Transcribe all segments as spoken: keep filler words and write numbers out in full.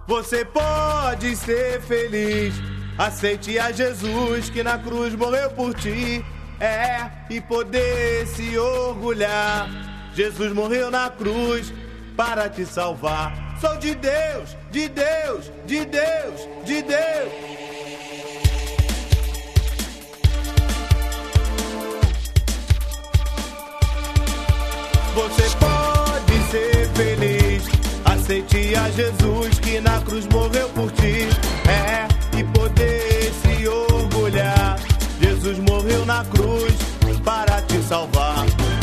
Você pode ser feliz. Aceite a Jesus que na cruz morreu por ti. É, e poder se orgulhar. Jesus morreu na cruz para te salvar. Sou de Deus, de Deus, de Deus, de Deus. Você pode ser feliz. Aceite a Jesus que na cruz morreu por ti. É, e poder se orgulhar. Jesus morreu na cruz para te salvar.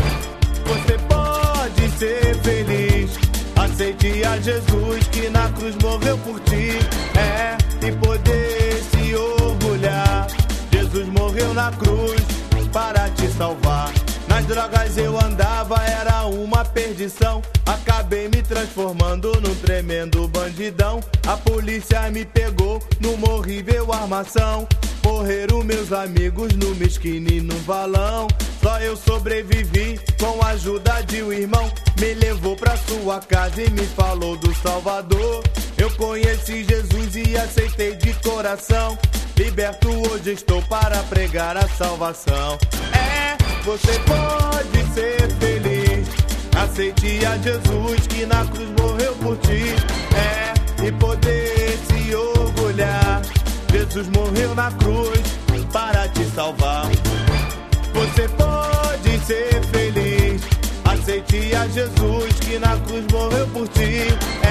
Você pode ser feliz. Aceite a Jesus que na cruz morreu por ti. É, e poder se orgulhar. Jesus morreu na cruz para te salvar. Nas drogas eu andava, era uma perdição. Acabei me transformando num tremendo bandidão. A polícia me pegou numa horrível armação. Morreram meus amigos no mesquinho e no valão. Só eu sobrevivi com a ajuda de um irmão. Me levou pra sua casa e me falou do Salvador. Eu conheci Jesus e aceitei de coração. Liberto hoje estou para pregar a salvação. É, você pode ser feliz. Aceite a Jesus que na cruz morreu por ti. É, e poder se orgulhar. Jesus morreu na cruz para te salvar. Você pode ser feliz. Aceite a Jesus que na cruz morreu por ti.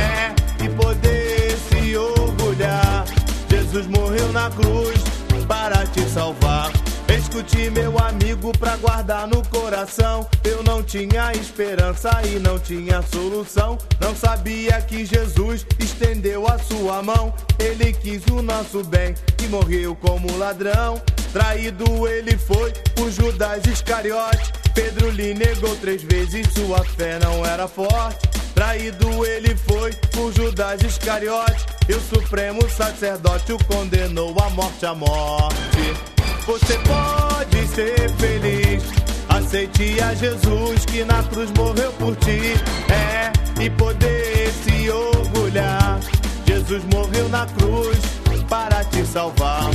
É, e poder se orgulhar. Jesus morreu na cruz para te salvar. Escute, meu amigo, pra guardar no coração. Eu não tinha esperança e não tinha solução. Não sabia que Jesus estendeu a sua mão. Ele quis o nosso bem e morreu como ladrão. Traído ele foi por Judas Iscariote. Pedro lhe negou três vezes, sua fé não era forte. Traído ele foi por Judas Iscariote. E o supremo sacerdote o condenou à morte, à morte. Você pode ser feliz. Aceite a Jesus que na cruz morreu por ti. É, e poder se orgulhar. Jesus morreu na cruz para te salvar.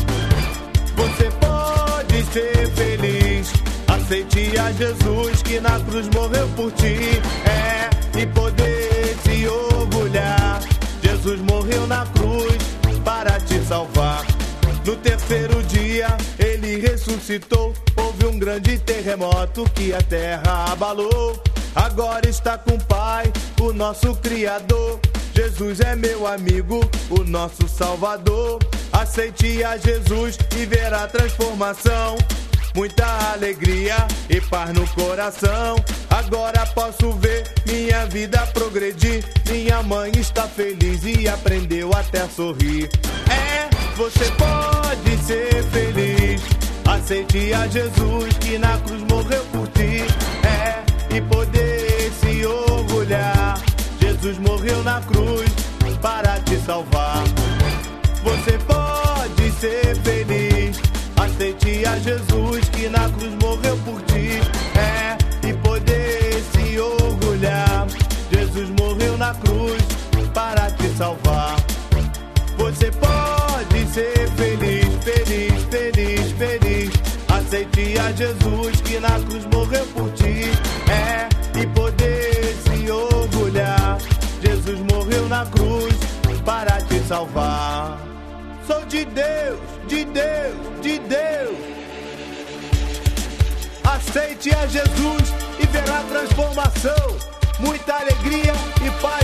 Você pode ser feliz. Aceite a Jesus que na cruz morreu por ti. É, e poder se orgulhar. Jesus morreu na cruz para te salvar. No terceiro dia ele ressuscitou. Houve um grande terremoto que a terra abalou. Agora está com o Pai, o nosso Criador. Jesus é meu amigo, o nosso Salvador. Aceite a Jesus e verá transformação. Muita alegria e paz no coração. Agora posso ver minha vida progredir. Minha mãe está feliz e aprendeu até a sorrir. É, você pode ser feliz. Aceite a Jesus que na cruz morreu por ti. É, e poder se orgulhar. Jesus morreu na cruz para te salvar. Você pode ser feliz. Aceite a Jesus que na cruz morreu por ti. É, e poder se orgulhar. Jesus morreu na cruz para te salvar. Você pode ser feliz, feliz, feliz, feliz. Aceite a Jesus que na cruz morreu por ti. É, e poder se orgulhar. Jesus morreu na cruz para te salvar. Sou de Deus, de Deus, de Deus. Aceite a Jesus e verá transformação. Muita alegria e paz